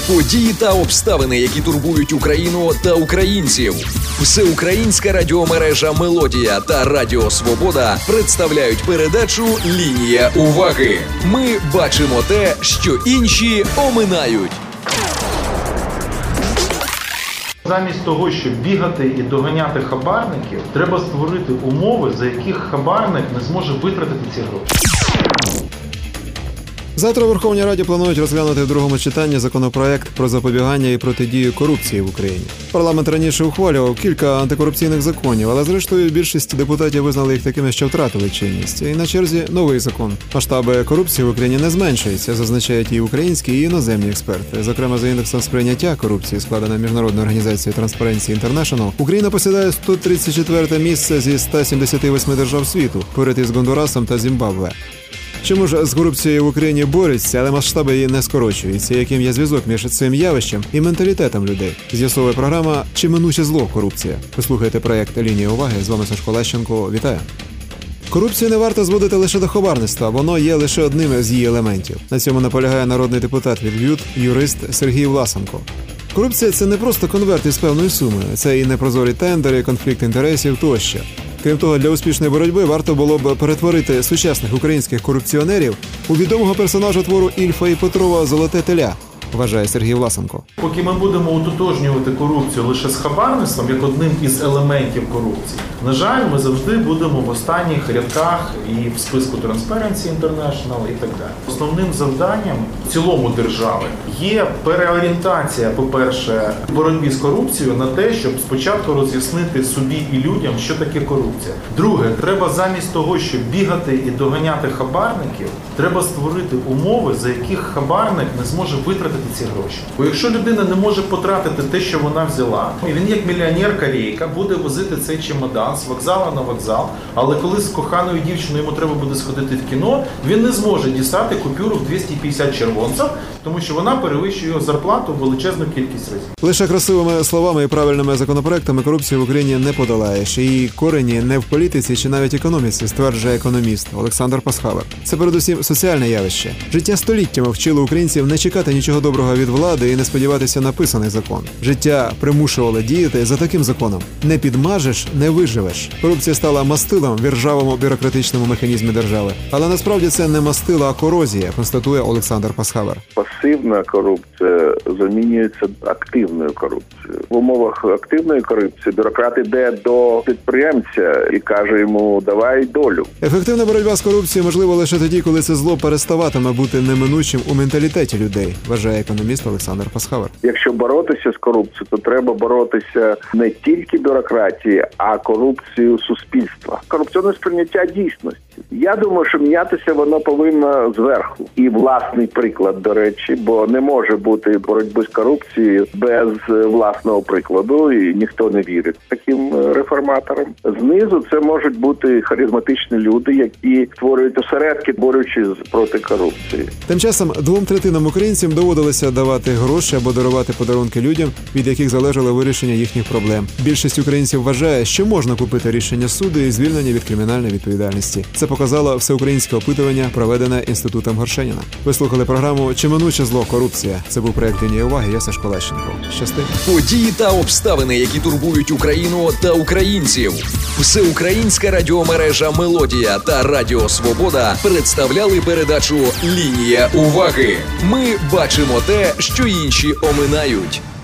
Події та обставини, які турбують Україну та українців. Всеукраїнська радіомережа «Мелодія» та Радіо Свобода представляють передачу «Лінія уваги». Ми бачимо те, що інші оминають. Замість того, щоб бігати і доганяти хабарників, треба створити умови, за яких хабарник не зможе витратити ці гроші. Завтра у Верховній Раді планують розглянути в другому читанні законопроект про запобігання і протидію корупції в Україні. Парламент раніше ухвалював кілька антикорупційних законів, але зрештою більшість депутатів визнали їх такими, що втратили чинність. І на черзі новий закон. Масштаби корупції в Україні не зменшуються, зазначають і українські, і іноземні експерти. Зокрема, за індексом сприйняття корупції, складеним Міжнародною організацією Transparency International, Україна посідає 134 місце зі 178 держав світу, поряд із Гондурасом та Зімбабве. Чому ж з корупцією в Україні борються, але масштаби її не скорочуються? Яким є зв'язок між цим явищем і менталітетом людей? З'ясовує програма «Чи минуче зло корупція?». Ви слухаєте проєкт «Лінія уваги». З вами Сашко Лещенко. Вітаю! Корупцію не варто зводити лише до хабарництва, воно є лише одним з її елементів. На цьому наполягає народний депутат від ВЮТ, юрист Сергій Власенко. Корупція – це не просто конверт із певною сумою, це і непрозорі тендери, конфлікт інтересів тощо. Крім того, для успішної боротьби варто було б перетворити сучасних українських корупціонерів у відомого персонажа твору Ільфа і Петрова «Золоте теля», вважає Сергій Власенко. Поки ми будемо утотожнювати корупцію лише з хабарництвом, як одним із елементів корупції, на жаль, ми завжди будемо в останніх рядках і в списку Transparency International і так далі. Основним завданням в цілому держави є переорієнтація, по-перше, в боротьбі з корупцією на те, щоб спочатку роз'яснити собі і людям, що таке корупція. Друге, треба замість того, щоб бігати і доганяти хабарників, треба створити умови, за яких хабарник не зможе витратити ці гроші. Бо якщо людина не може потратити те, що вона взяла, і він як мільйонер-корейка буде возити цей чемодан з вокзалу на вокзал, але коли з коханою дівчиною йому треба буде сходити в кіно, він не зможе дістати купюру в 250 червонців, тому що вона перевищує його зарплату в величезну кількість разів. Лише красивими словами і правильними законопроектами корупцію в Україні не подолаєш. Її корені не в політиці чи навіть економіці, стверджує економіст Олександр Пасхавер. Це передусім соціальне явище. Життя століттями вчило українців не чекати нічого доброго від влади і не сподіватися на писаний закон. Життя примушувало діяти за таким законом. Не підмажеш – не виживеш. Корупція стала мастилом в іржавому бюрократичному механізмі держави. Але насправді це не мастило, а корозія, констатує Олександр Пасхавер. Пасивна корупція замінюється активною корупцією. В умовах активної корупції бюрократ іде до підприємця і каже йому «давай долю». Ефективна боротьба з корупцією можливо лише тоді, коли це зло переставатиме бути неминучим у менталітеті людей, вважає економіст Олександр Пасхавер. Якщо боротися з корупцією, то треба боротися не тільки бюрократії, а корупцію суспільства. Корупційне сприйняття дійсності. Я думаю, що мінятися воно повинно зверху. І власний приклад, до речі, бо не може бути боротьби з корупцією без власного прикладу, і ніхто не вірить таким реформаторам. Знизу це можуть бути харизматичні люди, які створюють осередки, борючись проти корупції. Тим часом 2/3 українцям доводилося давати гроші або дарувати подарунки людям, від яких залежало вирішення їхніх проблем. Більшість українців вважає, що можна купити рішення суду і звільнення від кримінальної відповідальності. Це показало всеукраїнське опитування, проведене Інститутом Горшеніна. Ви слухали програму «Чи минуче зло корупція?». Це був проєкт «Лінія уваги». Я Сашко Лещенко. Щасти. Події та обставини, які турбують Україну та українців. Всеукраїнська радіомережа «Мелодія» та Радіо Свобода представляли передачу «Лінія уваги». Ми бачимо те, що інші оминають.